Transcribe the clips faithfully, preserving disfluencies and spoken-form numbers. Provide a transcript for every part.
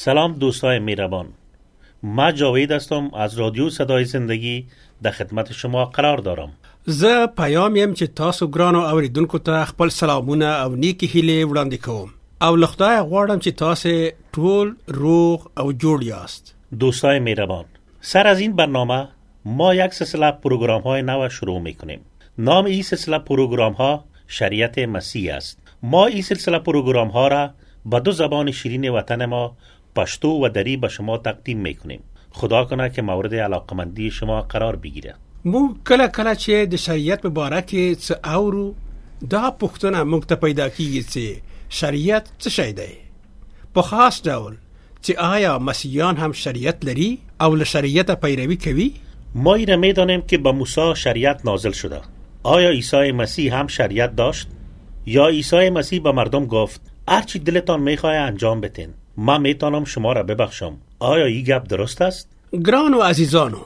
سلام دوستای میربان، ما جاوید هستم از رادیو صدای زندگی در خدمت شما قرار دارم. زه پیام یم چې تاسو ګرانو اوریدونکو ته خپل سلامونه او نیکی هیلې وړاندې کوم او له خدایه غواړم چې تاسو ټول روغ او جوړ یاست. دوستای میربان، سر از این برنامه ما یک سلسله پروگرام های نو شروع میکنیم. نام این سلسله پروگرام ها شریعت مسیح است. ما این سلسله پروگرام ها را با دو زبان شیرین وطن ما پشتو و دری به شما تقدیم میکنیم. خدا کنه که مورد علاقمندی شما قرار بگیره. مو کله کله چې د شریعت په باره کې څه اورو دا پوښتنه موږ ته پیدا کیږي چې شریعت څه شی دی؟ په خاص ډول چې آیا مسیحیان هم شریعت لري او له شریعت پیروي کوي؟ ما این را میدانیم که با موسی شریعت نازل شده. آیا عیسی مسیح هم شریعت داشت؟ یا عیسی مسیح به مردم گفت هر چی دلتان میخواد انجام بدین، من میتونم شما را ببخشم؟ آیا این گپ درست است؟ ګرانو عزیزانو،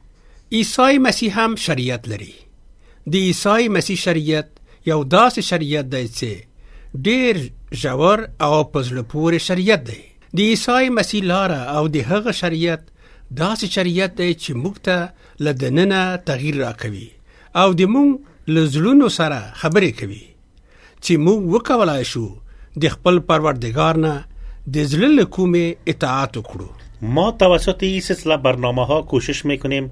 عیسی مسیح هم شریعت لري. د عیسی مسیح شریعت یو داسې شریعت دی چې ډېر ژور او په زړه پورې شریعت دی. د عیسی مسیح لاره او د هغه شریعت داسې شریعت دی چې موږ ته له دننه تغییر راکوي او د موږ له زړونو سره خبرې کوي چې موږ وکولای شو د خپل پروردګار نه د زړه له کومې اطاعت وکړو. ما توسط این سلسله برنامه ها کوشش میکنیم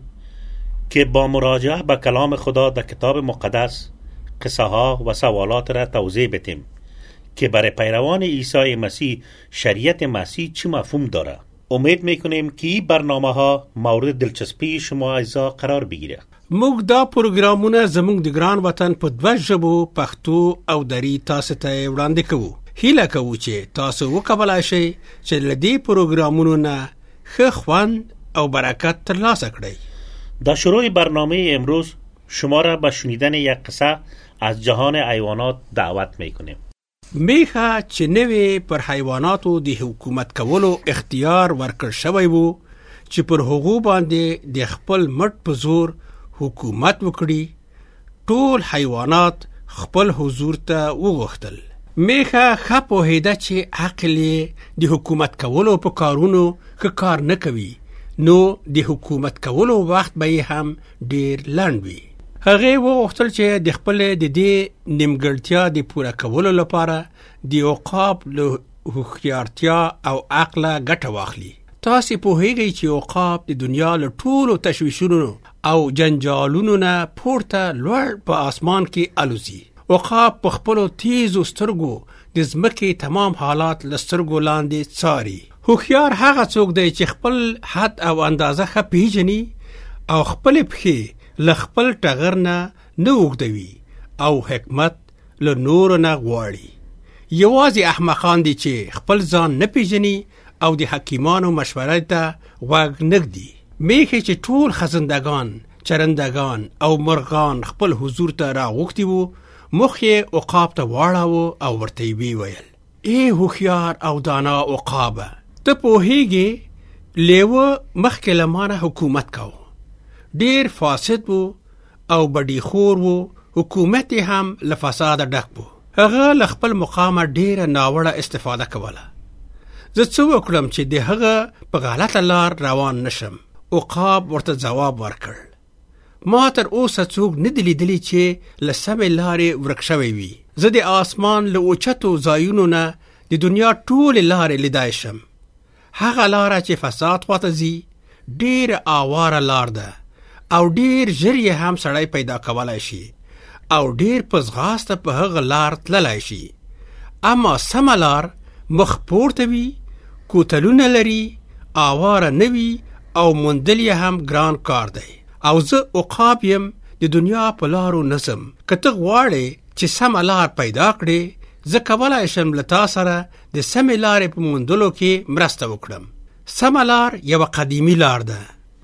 که با مراجعه به کلام خدا در کتاب مقدس قصه ها و سوالات را توضیح بدیم که برای پیروان عیسی مسیح شریعت مسیح چه مفهوم داره. امید میکنیم که این برنامه ها مورد دلچسپی شما عزیزا قرار بگیره. موږ دا پروګرامونه زموږ د ګران وطن په دوه ژبو پښتو او دری تاسو ته وړاندې کوو. هیله کوو چې تاسو وکولای شئ چې له دې پروګرامونو نه ښه خوند او برکت ترلاسه کړئ. در شروع برنامه امروز شما را به شنیدن یک قصه از جهان حیوانات دعوت میکنیم. میخه چې نوې پر حیواناتو د حکومت کولو اختیار ورکړ شوی وو چې پر هغو باندې د خپل مټ په زور حکومت وکړي. ټول حیوانات خپل حضور ته وغوښتل. میخه ښه پوهېده چې عقل یې د حکومت کولو په کارونو ښه کار نه کوي، نو د حکومت کولو وخت به یې هم ډېر لنډ وي. هغې وغوښتل چې د خپلې د دې نیمګړتیا د پوره کولو لپاره د عقاب له هوښیارتیا او عقله ګټه واخلي. تاسې پوهېږئ چې عقاب د دنیا له ټولو تشویشونو او جنجالونو نه پورته لوړ په آسمان کې الوزي. عقاب په خپلو تیزو سترګو د ځمکې تمام حالات له سترګو لاندې څاري. هوښیار هغه څوک دی چې خپل حد او اندازه ښه پیژني او خپلې پښې له خپل ټغر نه نه اوږدوي او حکمت له نورو نه غواړي. یوازې احمقان دي چې خپل ځان نه پیژني او د حکیمانو مشورې ته غوږ نه ږدي. میښې چې ټول خزندگان، چرندگان او مرغان خپل حضور ته راغوښتي وو، مخ یې عقاب ته واړاوه او ورته یې وویل: ای هوښیار او دانا عقابه، ته پوهېږې لیوه مخکې له مانه حکومت کوو. ډېر فاسد وو او بډیخور وو، حکومت یې هم له فساده ډک وو. هغه له خپل مقامه ډېره ناوړه استفاده کوله. زه څه وکړم چې د هغه په غلطه لار روان نشم؟ عقاب ورته ځواب ورکړ: ما تر اوسه څوک نه دي لیدلي چې له سمې لارې ورک شوی وي. زه د آسمان له اوچتو ځایونو نه د دنیا ټولې لارې لیدای شم. هغه لاره چې فساد خواته ځي ډېره آواره لار ده او ډېر ژر یې هم سړی پیدا کولی شي او ډېر په ځغاسته په هغه لار تللی شي. اما سمه لار مخ پورته وي، کوتلونه لري، آواره نه وي او موندل یې هم ګران کار دی. او زه عقاب یم، د دنیا په لارو نظم. که ته غواړې چې سمه لار پیدا کړې، زه کولی شم له تا سره د سمې لارې په موندلو کې مرسته وکړم. سمه لار یوه قدیمي لار ده،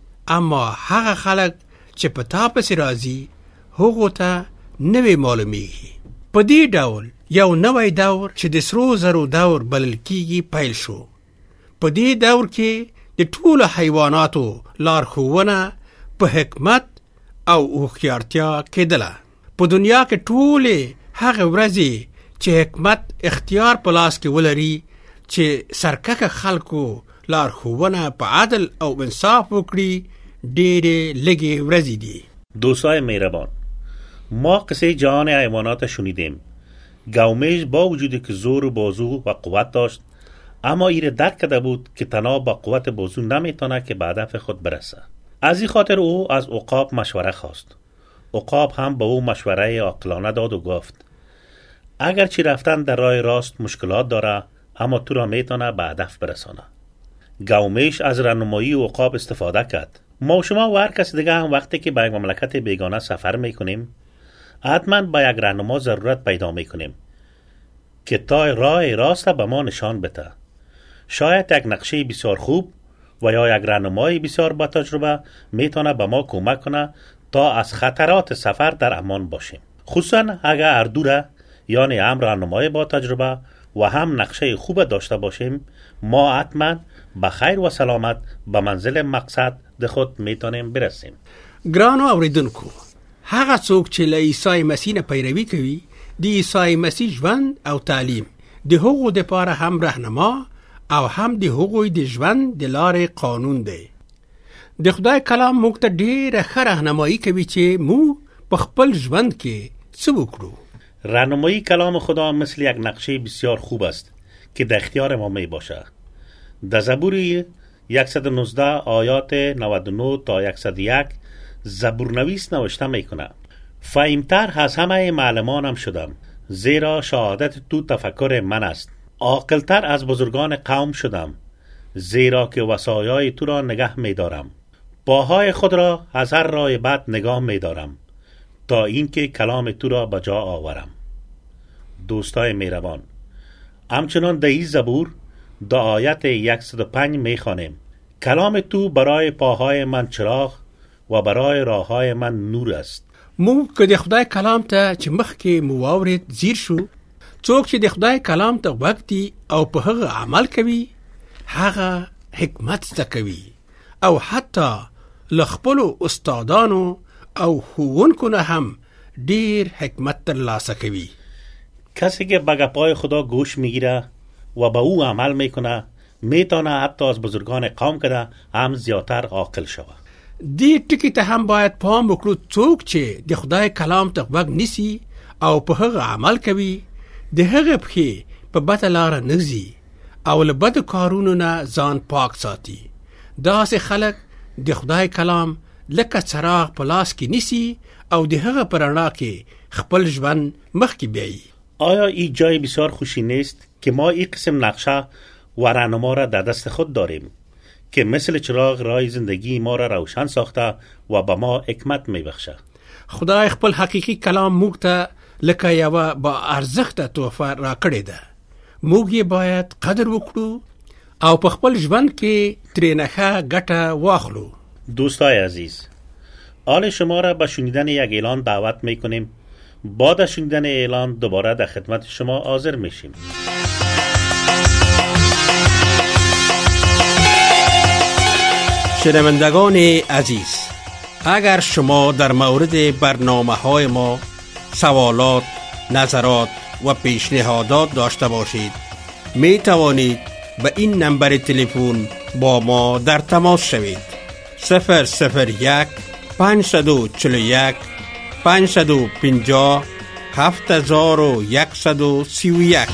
اما هغه خلک چې په تا پسې راځي هغو ته نوې معلومیږي. په دې ډول یو نوی دور چې د سرو زرو دور بلل کیږي پیل شو. په دې دور کې د ټولو حیواناتو لارښوونه په حکمت او هوښیارتیا کېدله. په دنیا کې ټولې هغه ورځې چې حکمت اختیار په لاس کې ولري چې سرککه خلکو لارښوونه په عدل او انصاف وکړي ډېرې لږې ورځې دي. دوستای مهربان، ما قصه جهان حیوانات شنیدیم. گاومیش با وجودی که زور و بازو و قوت داشت، اما ایر درک کرده بود که تنها با قوت بازو نمیتونه که به هدف خود برسه. از این خاطر او از عقاب مشوره خواست. عقاب هم به او مشوره عاقلانه داد و گفت اگرچه رفتن در راه راست مشکلات داره، اما تو را میتونه به هدف برسانه. گاومیش از راهنمایی عقاب استفاده کرد. ما و شما و هر کسی دیگه هم وقتی که به یک مملکت بیگانه سفر میکنیم، حتما به یک راهنما ضرورت پیدا میکنیم که تا راه راست به ما نشان بده. شاید یک نقشه بسیار خوب و یا یک راهنمای بسیار با تجربه میتونه به ما کمک کنه تا از خطرات سفر در امان باشیم. خصوصا اگر هر دوره، یعنی هم راهنمای با تجربه و هم نقشه خوب داشته باشیم، ما حتما به خیر و سلامت به منزل مقصد د خود میتونیم برسیم. ګرانو اوریدونکو، هغه څوک چې له عیسی مسیح نه پیروي کوي، د عیسی مسیح ژوند او تعلیم د هغو دپاره هم رهنما او هم د هغوی د ژوند د لارې قانون دی. د خدای کلام موږ ته ډېره ښه راهنمایي کوي چې موږ په خپل ژوند کې څه وکړو. راهنمایی کلام خدا مثل یک نقشه بسیار خوب است که در اختیار ما می باشه. در زبور صد و نوزده آیات نود و نه تا صد و یک زبورنویس نوشته می کنه فهیمتر از همه معلمانم شدم، زیرا شهادت تو تفکر من است. عاقلتر از بزرگان قوم شدم، زیرا که وصایای تو را نگه می دارم. پاهای خود را از هر راه بد نگاه می دارم تا اینکه کلام تو را به جا آورم. دوستای مهربان، همچنان در این زبور در آیت صد و پنج می خوانیم کلام تو برای پاهای من چراغ و برای راههای من نور است. موږ که د خدای کلام ته چې مخکې مو واورید ځیر شو، څوک چې د خدای کلام ته غوږ دي او په هغه عمل کوي، هغه حکمت زده کوي او حتی له خپلو استادانو او ښوونکو نه هم ډېر حکمت ترلاسه کوي. کسی که به گپای خدا گوش میگیره و به او عمل میکنه، میتونه حتی از بزرگان قوم کده هم زیاتر عاقل شوه. دې ټکي ته هم باید پام وکړو، څوک چې د خدای کلام ته غوږ نیسي او په هغه عمل کوي، د هغه پښې په بده لاره نه ځي او له بدو کارونو نه ځان پاک ساتي. داسې خلک د خدای کلام لکه څراغ په لاس کې نیسي او د هغه په رڼا کې خپل ژوند مخکې بیایي. آیا این جای بسیار خوشی نیست که ما این قسم نقشه و راهنما را در دست خود داریم که مثل چراغ راه زندگی ما را روشن ساخته و به ما حکمت میبخشه. خدای خپل حقیقی کلام موږ ته لکه یوه با ارزښته تحفه راکړې ده. موږ یې باید قدر وکړو او په خپل ژوند کې ترې ښه ګټه واخلو. دوستای عزیز، حال شما را به شنیدن یک اعلان دعوت میکنیم. بعد از شنیدن اعلان دوباره در خدمت شما حاضر میشیم. شنوندگان عزیز، اگر شما در مورد برنامه های ما سوالات، نظرات و پیشنهادات داشته باشید، می توانید به این نمبر تلفن با ما در تماس شوید. صفر صفر یک پنجصد و چهل و یک پنجصد و پنجاه هفت هزار و یکصد و سی و یک.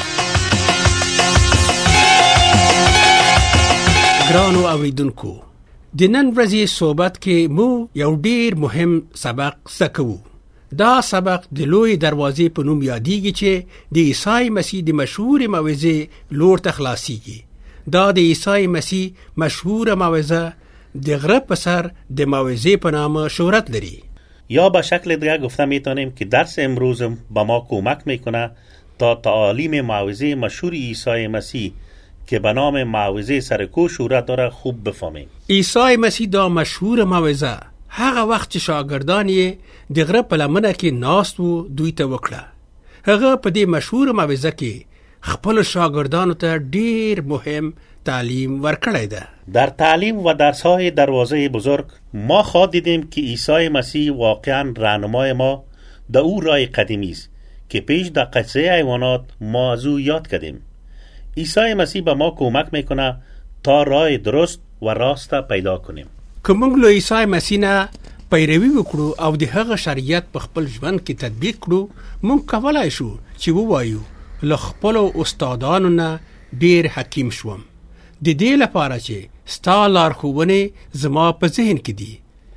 ګرانو اوریدونکو، د نن ورځې صحبت کې مو یو ډیر مهم سبق زده کوو. دا سبق د لوی دروازې په نوم یادیږي چې د عیسی مسیح د مشهور موعظې لور ته خلاصیږي. دا د عیسی مسیح مشهور موعظه د غره په سر د موعظې په نامه شهرت لري. یا به شکل دیگه گفته میتونیم که درس امروز به ما کمک میکنه تا تعالیم موعظه مشهور عیسی مسیح که به نام موعظه سرکو شهرت داره خوب بفهمیم. عیسی مسیح دا مشهور موعظه هغه وخت چې شاګردان یې د غره په لمنه کې ناست وو دوی ته وکړه. هغه په دې مشهور موعظه کې خپل شاګردانو ته ډیر مهم تعلیم ورکړی ده. در تعلیم و درس‌های دروازه بزرگ ما خواه دیدیم که عیسی مسیح واقعا راهنمای ما در او راه قدیمی است که پیش در قصه حیوانات ما از او یاد کردیم. عیسی مسیح به ما کمک میکنه تا راه درست و راست پیدا کنیم. که موږ له عیسی مسیح نه پیروي وکړو او د هغه شریعت په خپل ژوند کې تطبیق کړو، موږ کولای شو چې ووایو له خپلو استادانو نه ډېر حکیم شوم، د دې لپاره چې ستا لارښوونې زما په ذهن کې دي.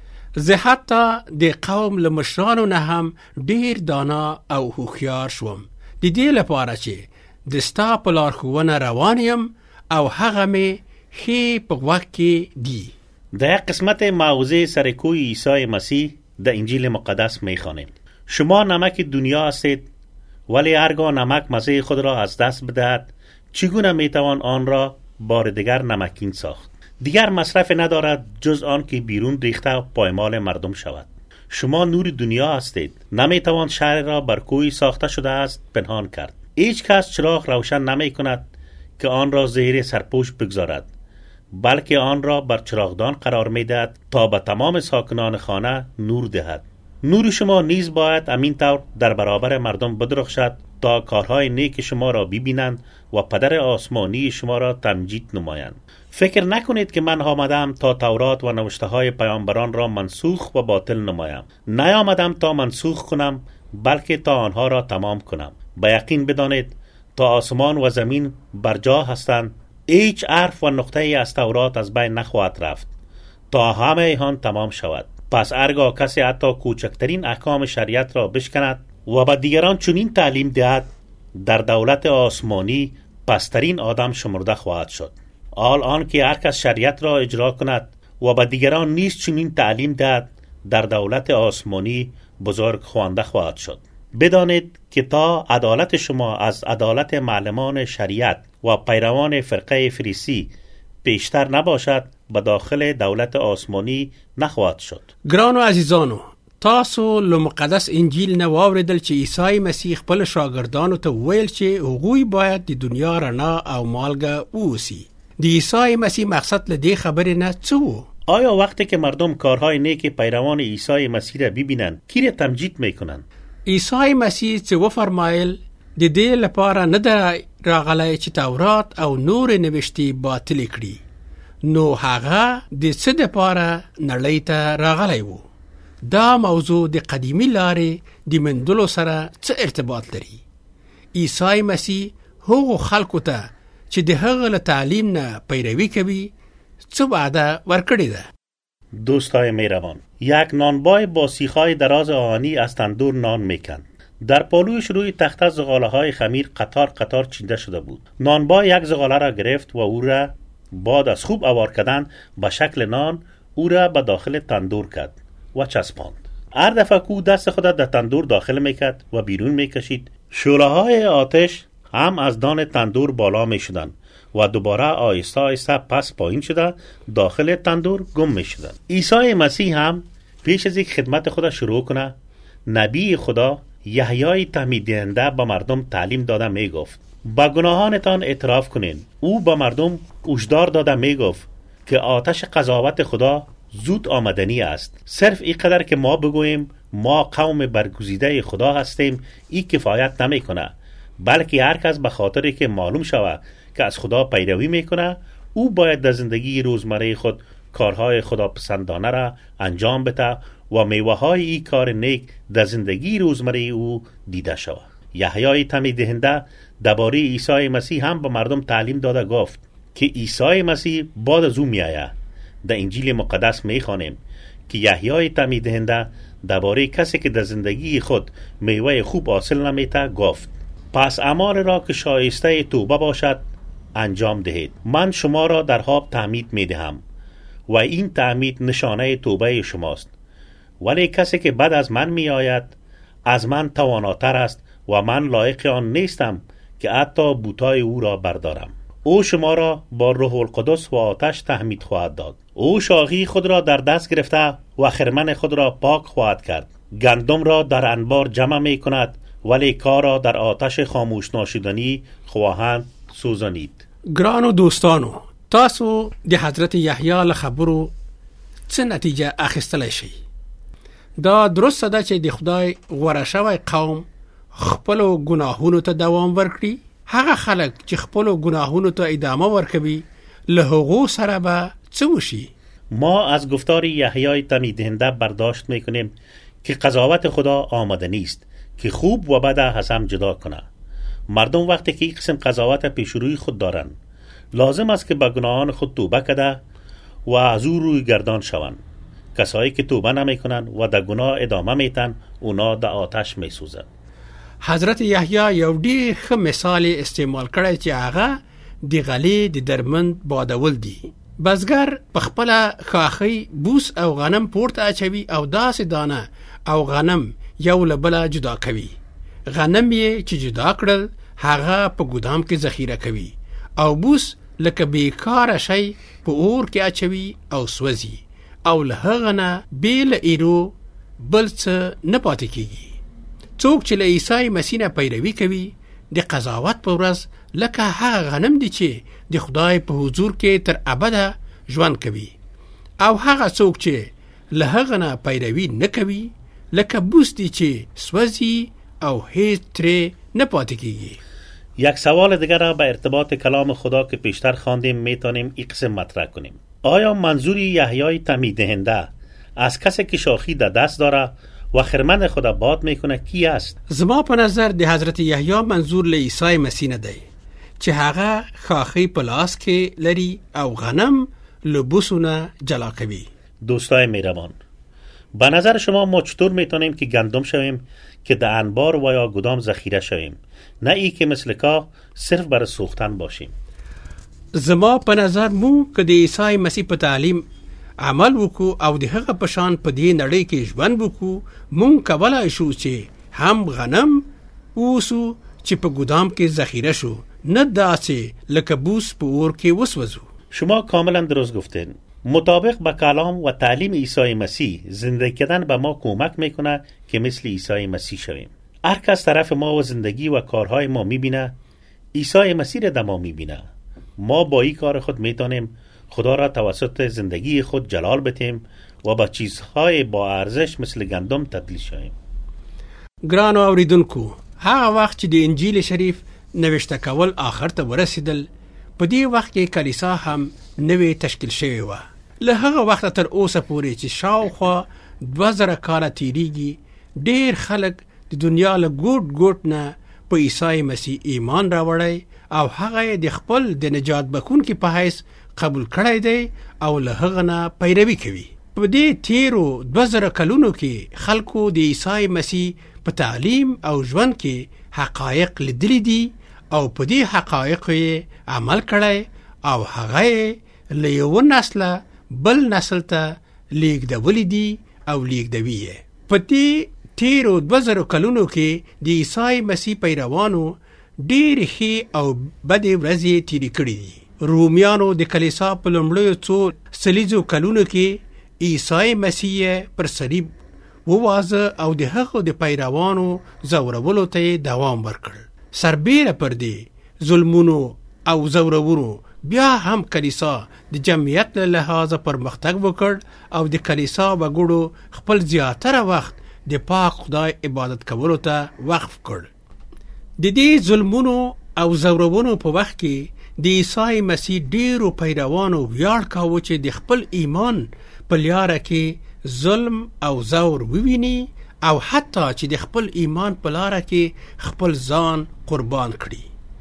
زه حتی د قوم له مشرانو نه هم ډېر دانا او هوښیار شوم، د دې لپاره چې د ستا په لارښوونه روان یم او هغه مې ښې په غوږ کې دي. در قسمت موضوع سرکوی عیسی مسیح در انجیل مقدس می خوانیم: شما نمک دنیا هستید، ولی هرگاه نمک مزه خود را از دست بدهد چگونه می توان آن را بار دیگر نمکین ساخت؟ دیگر مصرف ندارد جز آن که بیرون ریخته و پایمال مردم شود. شما نور دنیا هستید، نمی توان شهر را بر کوهی ساخته شده است پنهان کرد. هیچ کس چراغ روشن نمی کند که آن را زیر سرپوش بگذارد، بلکه آن را بر چراغدان قرار می دهد تا به تمام ساکنان خانه نور دهد. نور شما نیز باید همین طور در برابر مردم بدرخشد تا کارهای نیک شما را ببینند و پدر آسمانی شما را تمجید نمایند. فکر نکنید که من آمدم تا تورات و نوشته های پیامبران را منسوخ و باطل نمایم. نیامدم تا منسوخ کنم، بلکه تا آنها را تمام کنم. به یقین بدانید تا آسمان و زمین بر جا هستند، هیچ حرف و نقطه ای از تورات از بین نخواهد رفت تا همه آن تمام شود. پس هرگاه کسی حتی کوچکترین احکام شریعت را بشکند و به دیگران چنین تعلیم دهد، در دولت آسمانی پسترین آدم شمرده خواهد شد. حال آن که هر کس شریعت را اجرا کند و به دیگران نیز چنین تعلیم دهد، در دولت آسمانی بزرگ خوانده خواهد شد. بدانید که تا عدالت شما از عدالت معلمان شریعت و پیروان فرقه فریسی بیشتر نباشد، به داخل دولت آسمانی نخواهد شد. ګرانو عزیزانو، تاسو له مقدس انجیل نه واوریدل چې عیسی مسیح خپل شاګردانو ته ویل چې هغوی باید د دنیا رڼا او مالګه واوسي. د عیسی مسیح مقصد له دې خبرې نه څه و؟ آیا وقتی که مردم کارهای نیک پیروان عیسی مسیح را ببینند کی را تمجید میکنند؟ عیسی مسیح چې وفرمایل د دې لپاره نه دی راغلی چې تورات او نور نوشتې باطل کړي، نو هغه د څه دپاره نړۍ ته راغلی و؟ دا موضوع د قدیمي لارې د موندلو سره څه ارتباط لري؟ عیسی مسیح هغو خلکو ته چې د هغه له تعلیم نه پیروي کوي څه وعده ورکړې ده؟ دوستای مهربان، یک نانبای با سیخهای دراز آهنی از تندور نان میکند. در پالویش روی تخته زغاله های خمیر قطار قطار چیده شده بود. نانبای یک زغاله را گرفت و او را بعد از خوب اوار کردن به شکل نان او را به داخل تندور کرد و چسباند. هر دفعه که او دست خود در تندور داخل میکرد و بیرون میکشید، شعله های آتش هم از دان تندور بالا میشدند و دوباره آهسته آهسته پس پایین شده داخل تندور گم میشدند. عیسی مسیح هم پیش از یک خدمت خود شروع کنه، نبی خدا یحیای تعمید دهنده به مردم تعلیم داده می گفت با گناهانتان اعتراف کنین. او به مردم هشدار داده می گفت که آتش قضاوت خدا زود آمدنی است. صرف این قدر که ما بگوییم ما قوم برگزیده خدا هستیم این کفایت نمی کنه، بلکه هر کس به خاطری که معلوم شود که از خدا پیروی میکنه، او باید در زندگی روزمره خود کارهای خدا پسندانه را انجام بده و میوه های این کار نیک در زندگی روزمره او دیده شود. یحیای تعمید دهنده درباره عیسی مسیح هم به مردم تعلیم داده گفت که عیسی مسیح بعد از او میآید. در انجیل مقدس میخوانیم که یحیای تعمید دهنده درباره کسی که در زندگی خود میوه خوب حاصل نمیده گفت: پس اعمال را که شایسته توبه باشد انجام دهید. من شما را در آب تعمید میدهم و این تعمید نشانه توبه شماست، ولی کسی که بعد از من می آید از من تواناتر است و من لایق آن نیستم که حتی بوتای او را بردارم. او شما را با روح القدس و آتش تعمید خواهد داد. او شاخی خود را در دست گرفته و خرمن خود را پاک خواهد کرد. گندم را در انبار جمع می کند، ولی کار را در آتش خاموش ناشدنی خواهند سوزانید. ګرانو دوستانو، تاسو د حضرت یحیی له خبرو څه نتیجه اخیستلی شئ؟ دا درسته ده چې د خدای غوره شوی قوم خپلو ګناهونو ته دوام ورکړي. هغه خلک چې خپلو ګناهونو ته ادامه ورکوي له هغو سره به څه وشي؟ ما از گفتار یحیای تعمید دهنده برداشت میکنیم که قضاوت خدا آمده نیست که خوب و بد از هم جدا کنه. مردم وقتی که این قسم قضاوت پیش روی خود دارن، لازم است که به گناهان خود توبه کرده و از او روی گردان شوند. کسایی که توبه نمیکنن و در گناه ادامه میتن، اونا در آتش میسوزن. حضرت یحیی یو ډیر ښه مثال استعمال کړی چې هغه د غلې د درمند بادول دی. بزګر په خپله خاخۍ بوس او غنم پورته اچوي او داسې دانه او غنم یو له بله جدا کوي. غنم یې چې جدا کړل هغه په ګودام کې ذخیره کوي او بوس لکه بیکاره شی په اور کې اچوي او سوځي او له هغه نه بې له ایرو بل څه نه پاتې کېږي. څوک چې له عیسی مسیح نه پیروي کوي د قضاوت په ورځ لکه هغه غنم دی چې د خدای په حضور کې تر ابده ژوند کوي، او هغه څوک چې له هغه نه پیروي نه کوي لکه بوس دی چې سوځي او هیڅ ترې نه پاتې کېږي. یک سوال دیگر را به ارتباط کلام خدا که پیشتر خواندیم میتونیم این قسم مطرح کنیم. آیا منظور یحیای تعمید دهنده از کسی که شاخی در دست داره و خرمن خدا باد میکنه کی است؟ زما په نظر د حضرت یحیی منظور له عیسی مسیح نه دی چې هغه خاخۍ په لاس کې لري او غنم له بوسونه جلا کوي. دوستای مهربان، به نظر شما ما چطور میتونیم که گندم شویم که در انبار و یا گودام ذخیره شویم، نه ای که مثل کاه صرف برای سوختن باشیم؟ زما په نظر مو که د عیسی مسیح په تعلیم عمل وکړو او د هغه په شان په دې نړۍ کې ژوند وکړو، مونږ کولی شو چې هم غنم اوسو چې په ګودام کې ذخیره شو، نه داسې لکه بوس په اور کې وسوځو. شما کاملا درست گفتین. مطابق با کلام و تعلیم عیسی مسیح زندگی کردن به ما کمک میکنه که مثل عیسی مسیح شویم. هر کس طرف ما و زندگی و کارهای ما میبینه، عیسی مسیح را در ما میبینه. ما با این کار خود میتونیم خدا را توسط زندگی خود جلال بدیم و با چیزهای با ارزش مثل گندم تبدیل شویم. ګرانو اوریدونکو، هغه وخت چې د انجیل شریف نوشته کول آخر ته ورسېدل، په دې وخت کې کلیسا هم نوې تشکیل شوې وه. له هغه وخته تر اوسه پورې چې شاوخوا دوه زره کاله تیریږي، ډېر خلک د دنیا له ګوټ ګوټ نه په عیسی مسیح ایمان راوړی او هغه یې د خپل د نجات بخونکي په حیث قبول کړی دی او له هغه نه پیروي کوي. په دې تیرو دوه زره کلونو کې خلکو د عیسی مسیح په تعلیم او ژوند کې حقایق لیدلی دي او په دې حقایقو یې عمل کړی او هغه یې له یو نسله بل نسل ته لیږدولی دي او لیږدوي یې. په دې تیرو دوه زره کلونو کې د عیسی مسیح پیروانو ډېرې ښې او بدې ورځې تیرې کړي دي. رومیانو د کلیسا په لومړیو څو سلیزو کلونو کې عیسی مسیح پر صلیب ووازه او د هغو د پیروانو زورولو ته دوام ورکړ. سربیره پر دې ظلمونو او زورورو بیا هم کلیسا د جمعیت له لحاظه پرمختګ وکړ او د کلیسا وګړو خپل زیاتره وخت د پاک خدای عبادت کولو ته وقف کړ. د دې ظلمونو او زورونو په وخت کې د عیسی مسیح ډیرو پیروانو ویاړ کاوه چې د خپل ایمان په لاره کې ظلم او زور وویني او حتی چې د خپل ایمان په لاره کې خپل ځان قربان کړي.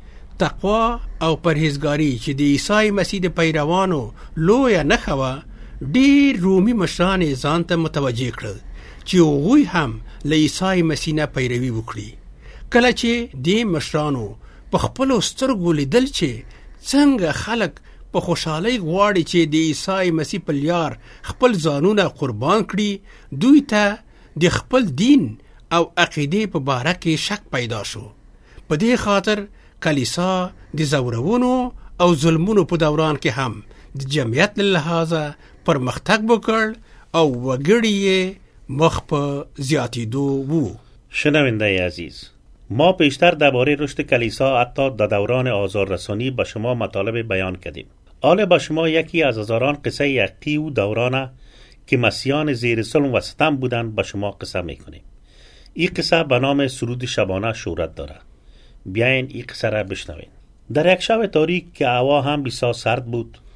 تقوا او پرهیزګاری چې د عیسی مسیح د پیروانو لویه نښه وه، ډېر رومي مشران یې ځان ته متوجه کړل چې هغوی هم له عیسی مسیح نه پیروي وکړي. کله چې دې مشرانو په خپلو سترګو لیدل چې څنګه خلک په خوشحالۍ غواړي چې د عیسی مسیح په لار خپل ځانونه قربان کړي، دوی ته د خپل دین او عقیدې په باره کې شک پیدا شو. په دې خاطر کلیسا د زورونو او ظلمونو په دوران کې هم د جمعیت له لحاظه پرمختګ وکړ او وګړي یې مخ په زیاتېدو وو. شنونده عزیز، ما پیشتر درباره رشد کلیسا حتی در دوران آزاررسانی به شما مطالب بیان کردیم. حالا با شما یکی از هزاران قصه یقی و دورانه که مسیحیان زیر ظلم و ستم بودند به شما قصه میکنیم. این قصه به نام سرود شبانه شهرت داره. بیاین این قصه را بشنوین. در یک شب تاریک که هوا هم بسیار سرد بود،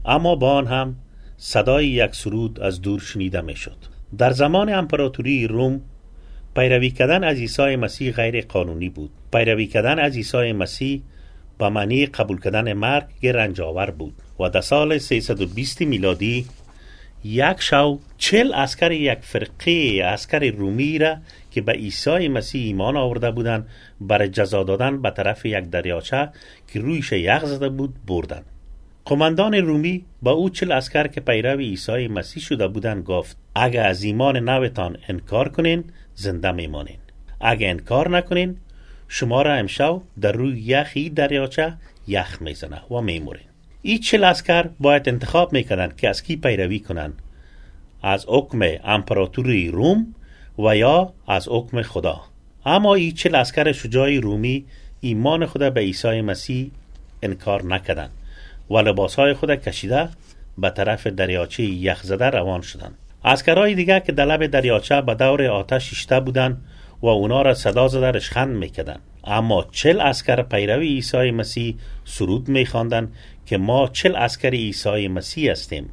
اما با آن هم صدای یک سرود از دور شنیده می شد. در زمان امپراتوری روم پیروی کردن از عیسی مسیح غیر قانونی بود. پیروی کردن از عیسی مسیح به معنی قبول کردن مرگ رنجاور بود و در سال سیصد و بیست میلادی یک شو چل عسکر یک فرقه عسکر رومی را که به عیسی مسیح ایمان آورده بودند برای جزا دادن به طرف یک دریاچه که رویش یخ زده بود بردند. قماندان رومی با او چل عسکر که پیرو عیسی مسیح شده بودند گفت اگر از ایمان نوتان انکار کنین زنده میمانین، اگر انکار نکنین شما را امشب در روی یخی دریاچه یخ میزنه و میمورین. این چل عسکر باید انتخاب میکردن که از کی پیروی کنن، از حکم امپراتوری روم و یا از حکم خدا. اما این چل عسکر شجاع رومی ایمان خود به عیسی مسیح انکار نکردند و لباسهای خود کشیده به طرف دریاچه یخ زده روان شدند. عسکرای دیگر که در لب دریاچه به دور آتش ایسته بودند و اونا را صدا زده رشخند میکردند. اما چل عسکر پیرو عیسی مسیح سرود میخواندند که ما چل عسکر عیسی مسیح هستیم.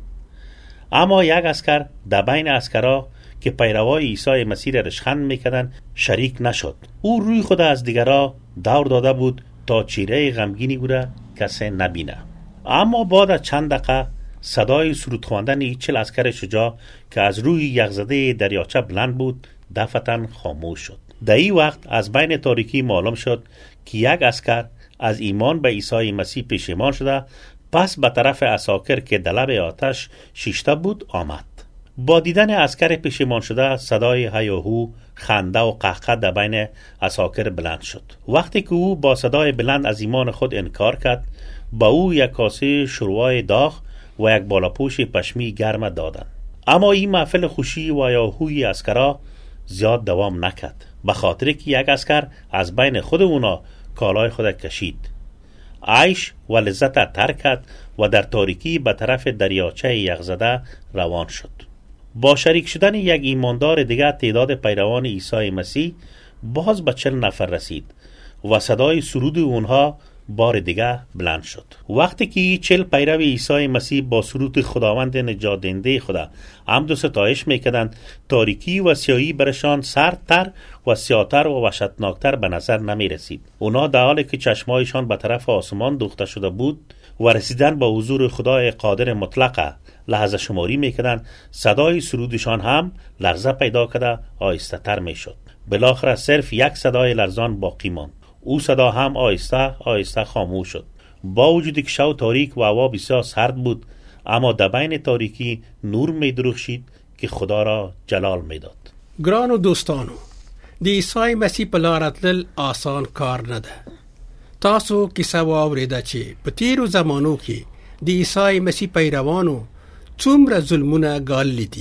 اما یک عسکر در بین عسکرها که پیروای عیسی مسیح را رشخند میکردند شریک نشد. او روی خود از دیگرها دور داده بود تا چهره غمگینی بوده کسی نبینه. اما بعد از چند دقیقه صدای سرود خواندن این چل عسکر شجاع که از روی یخزده دریاچه بلند بود دفعتاً خاموش شد. در این وقت از بین تاریکی معلوم شد که یک عسکر از ایمان به عیسی مسیح پشیمان شده، پس به طرف عساکر که در لب آتش شیشته بود آمد. با دیدن عسکر پشیمان شده صدای هیاهو، خنده و قهقه در بین عساکر بلند شد. وقتی که او با صدای بلند از ایمان خود انکار کرد، با او یک کاسه شوربای داغ و یک بالاپوش پشمی گرم دادند. اما این محفل خوشی و هیاهوی عسکرها زیاد دوام نکرد، به خاطر که یک عسکر از بین خود اونا کالای خود کشید، عیش و لذت ترک کرد و در تاریکی به طرف دریاچه یخزده روان شد. با شریک شدن یک ایماندار دیگر تعداد پیروان عیسی مسیح باز به چل نفر رسید و صدای سرود اونها بار دیگه بلند شد. وقتی که چل پیرو عیسی مسیح با سرود خداوند نجات دهنده خدا حمد و ستایش میکردند، تاریکی و سیاهی برشان سردتر و سیاهتر و وحشتناکتر به نظر نمی رسید. اونا در حالی که چشمایشان به طرف آسمان دوخته شده بود و رسیدن به حضور خدای قادر مطلق لحظه شماری میکردند، صدای سرودشان هم لرزه پیدا کرده آهسته تر میشد. بالاخره صرف یک صدای لرزان باقی ماند. او صدا هم آهسته آهسته خاموش شد. با وجودی که شب تاریک و هوا بسیار سرد بود، اما در بین تاریکی نور می درخشید که خدا را جلال می داد. ګرانو دوستانو، د عیسی مسیح په لاره تلل آسان کار نه ده. تاسو کیسه واورېده چې په تیرو زمانو کې د عیسی مسیح پیروانو څومره ظلمونه ګاللي دي.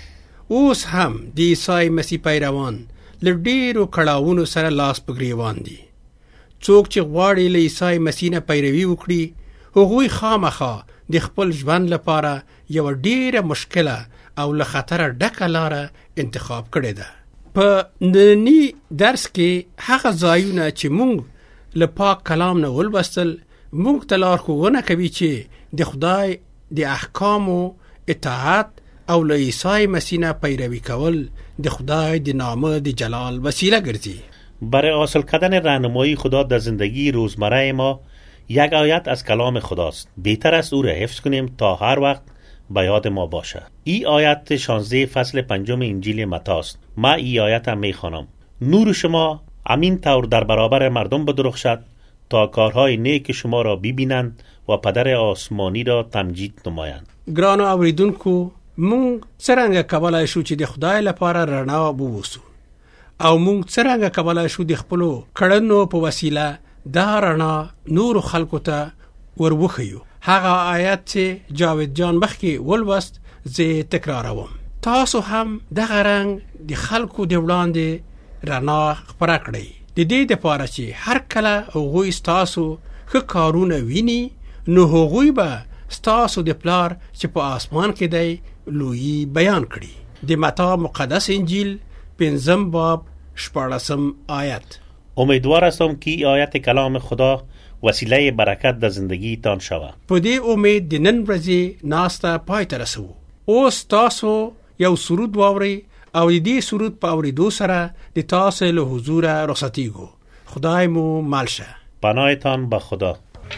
اوس هم د عیسی مسیح پیروان له ډېرو کړاوونو سره لاس په ګریوان دي. څوک چې غواړي له عیسی مسیح نه پیروي وکړي، هغوی خامخا د خپل ژوند لپاره یوه ډېره مشکله او له خطره ډکه لاره انتخاب کړې ده. په ننني درس کې هغه ځایونه چې موږ له پاک کلام نه ولوستل موږ ته لارښوونه کوي چې د خدای د احکامو اطاعت او له عیسی مسیح نه پیروي کول د خدای د نامه د جلال وسیله ګرځي. برای حاصل کردن راهنمایی خدا در زندگی روزمره ما یک آیت از کلام خداست. بهتر است او را حفظ کنیم تا هر وقت به یاد ما باشه. این آیت شانزده فصل پنجم انجیل متی است. ما این آیت هم میخوانم: نور شما امین طور در برابر مردم بدرخشد تا کارهای نیک شما را ببینند و پدر آسمانی را تمجید نمایند. ګرانو اوریدونکو، مونږ څرنګه کولای شو چې د خدای لپاره رڼا ووسو، او مونږ څرنګه کولای شو د خپلو کړنو په وسیله دا رڼا نور خلکو ته وروښیو. هغه آیت چې جاوید جان مخکې ولوست زه تکراروم. تاسو هم دغه رنګ د خلکو د وړاندې رڼا خپره کړئ، د دې دپاره چې هر کله هغوی ستاسو ښه کارونه ویني، نو هغوی به ستاسو د پلار چې په آسمان کې دی لویی بیان کړي. د متی مقدس انجیل پنځم باب شپاړسم آیت: امیدوار هستم که این آیت کلام خدا وسیله برکت در زندگی تان شوه. په دې امید د نن ورځې ناسته پای ته رسوو. اوس تاسو یو سرود واورئ او د دې سرود په اورېدو سره د تاسو له حضوره رخصتېږو. خدای مو مل شه. پناهتان به خدا.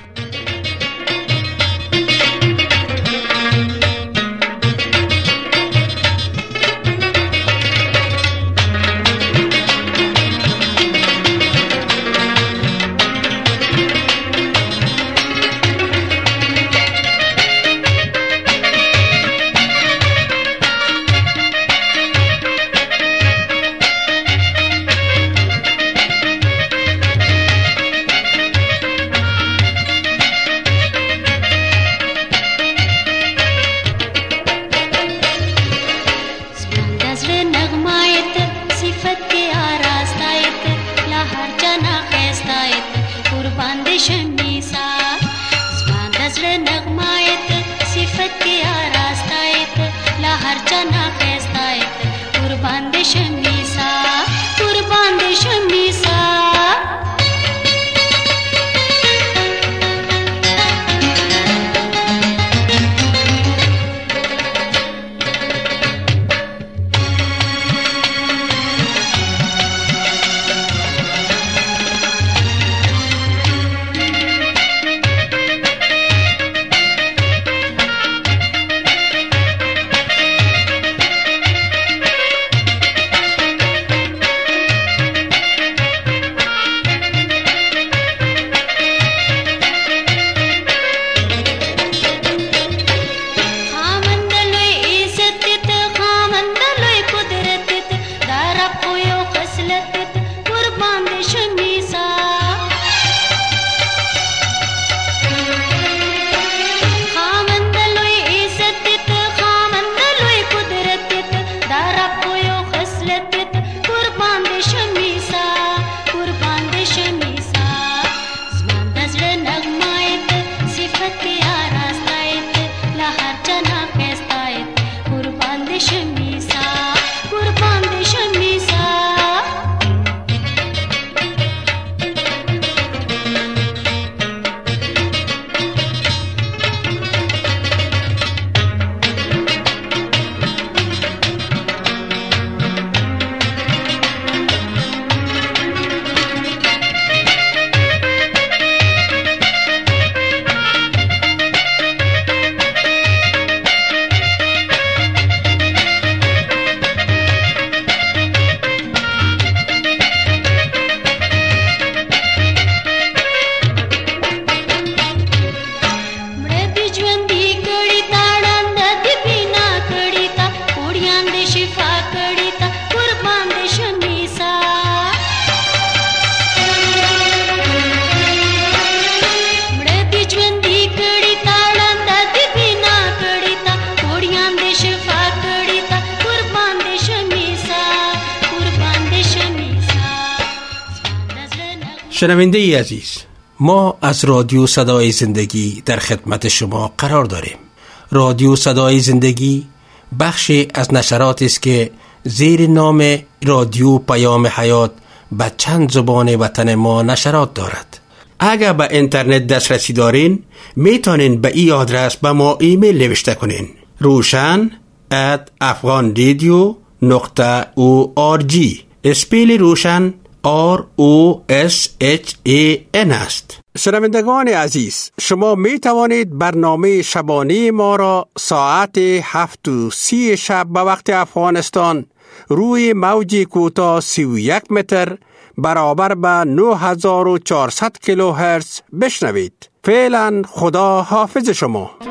شنونده عزیز، ما از رادیو صدای زندگی در خدمت شما قرار داریم. رادیو صدای زندگی بخشی از نشرات است که زیر نام رادیو پیام حیات به چند زبان وطن ما نشرات دارد. اگر به اینترنت دسترسی دارین میتونین به این آدرس به ما ایمیل نوشته کنین: روشن ات افغان رادیو نقطه او آر جی. اسپیل روشن آر او اس اچ ای ان است. شنوندگان عزیز، شما می توانید برنامه شبانه ما را ساعت هفت و سی شب به وقت افغانستان روی موج کوتاه سی و یک متر برابر به نه هزار و چهارصد کیلوهرتز بشنوید. فعلا خدا حافظ شما.